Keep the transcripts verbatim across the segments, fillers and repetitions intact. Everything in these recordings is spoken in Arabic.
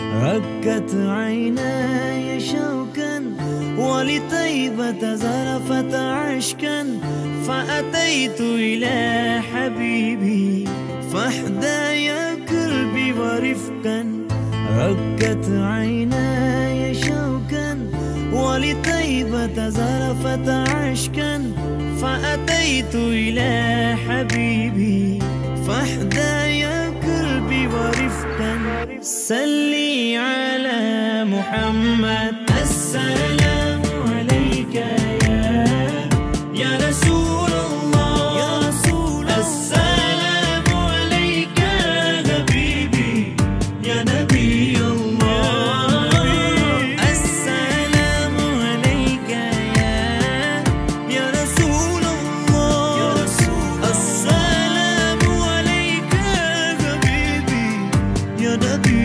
رقت عيناي شوقا ولطيبة زرفت عشقا فأتيت إلى حبيبي فاحدايا قلبي ورفقا رقت عيناي شوقا ولطيبة زرفت عشقا فأتيت إلى حبيبي فاحدايا قلبي ورفقا صلي على محمد السلام عليك يا يا رسول الله يا رسول السلام عليك يا حبيبي يا نبي الله السلام عليك يا يا رسول الله يا رسول السلام عليك يا حبيبي يا نبي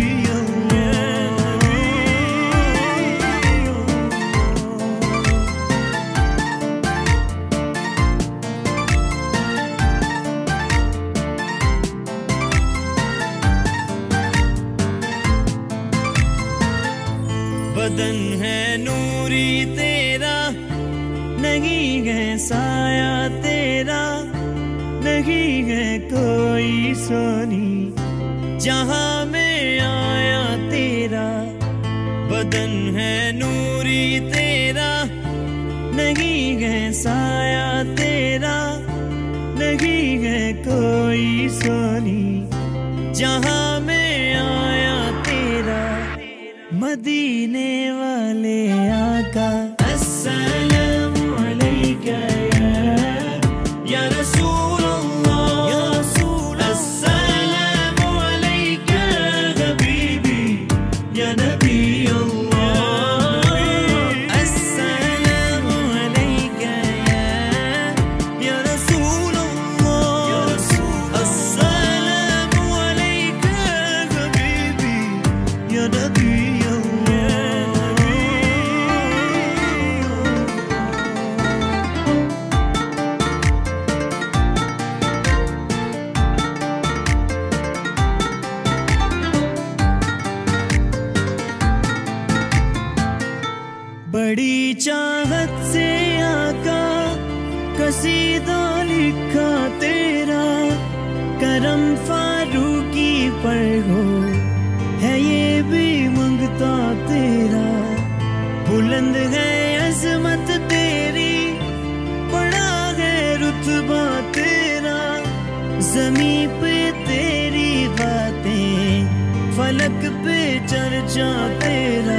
बदन है नूरी तेरा नहीं है साया तेरा नहीं है कोई सोनी जहां में आया तेरा बदन है नूरी तेरा नहीं है साया तेरा नहीं है कोई सोनी जहां में आया तेरा मदीने वाले आका अस्सलाम अलैका या या रसूल अल्लाह या रसूल अस्सलाम अलैका हबीबी या नबी अल्लाह अस्सलाम अलैका या या रसूल अल्लाह या रसूल अस्सलाम अलैका हबीबी या नबी बड़ी चाहत से आका कसीदा लिखा तेरा करम फारूकी पर हो है ये भी मंगता तेरा बुलंद है अजमत तेरी बड़ा है रुतबा तेरा ज़मीं पे तेरी बातें फलक पे चर्चा तेरा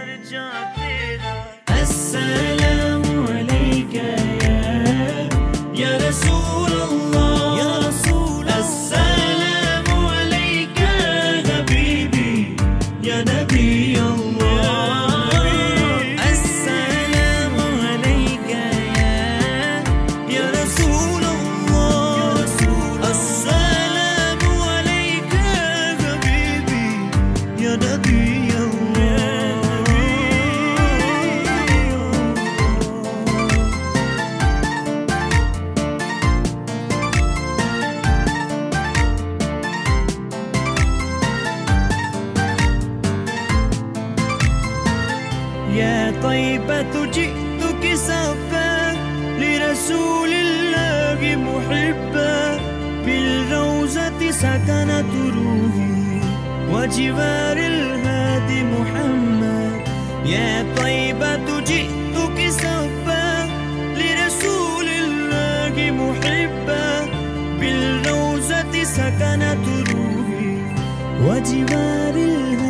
السلام عليك يا يا رسول الله يا رسول السلام عليك يا حبيبي يا نبي الله السلام عليك يا يا رسول الله يا رسول السلام عليك يا حبيبي يا نبي يا طيبة جئتك سبا لرسول الله محبا بالروزة سكنت روحي وجوار الهادي محمد يا طيبة جئتك سبا لرسول الله محبا بالروزة سكنت روحي وجوار الهادي